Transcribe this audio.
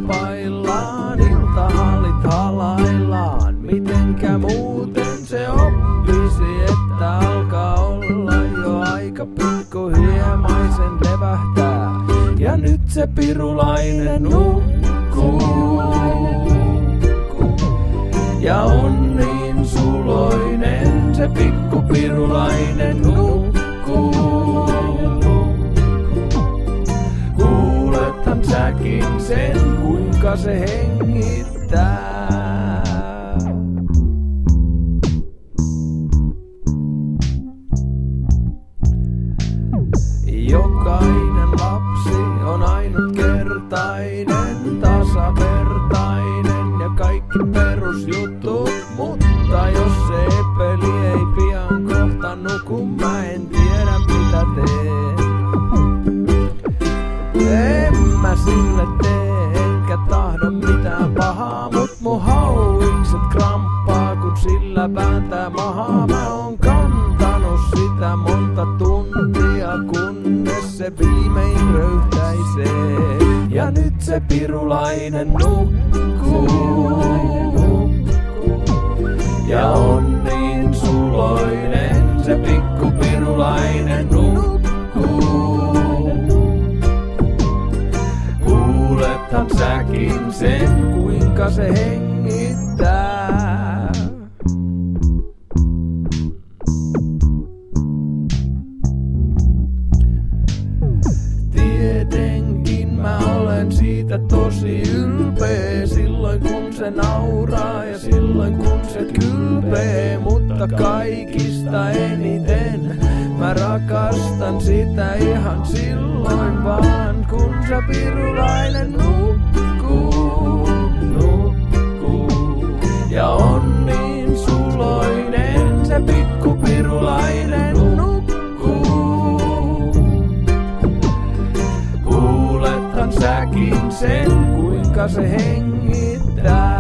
kamppaillaan, iltahallit halaillaan. Mitenkä muuten se oppisi, että alkaa olla jo aika pikkuhiemaisen levähtää. Ja nyt se pirulainen nukkuu. Ja on niin suloinen, se pikkupirulainen nukkuu. Kuulethan säkin sen, kuinka se hengittää. Jokainen lapsi on ainutkertainen, tasavertainen ja kaikki perusjutut. Mutta jos se peli ei pian kohta nuku, mä en tiedä mitä teen. En mä sille tee, enkä tahdo mitään pahaa, mut mun hauikset kramppaa, kun sillä vääntää mahaa. Mä oon kantanut sitä monta tuntia, kunnes se viimein röyhtäisee. Ja nyt se pirulainen nukkuu. Ja on niin suloinen, se pikkupirulainen nukkuu. Kuulethan säkin sen, kuinka se hengittää. Tietenkin mä olen siitä tosi ylpeä, silloin kun se nauraa ja silloin kun se kylpee. Mutta kaikista eniten mä rakastan sitä ihan silloin vaan, kun se pirulainen nukkuu. Ja on niin suloinen, se pikkupirulainen nukkuu. Kuulethan säkin sen, kuinka se hengittää.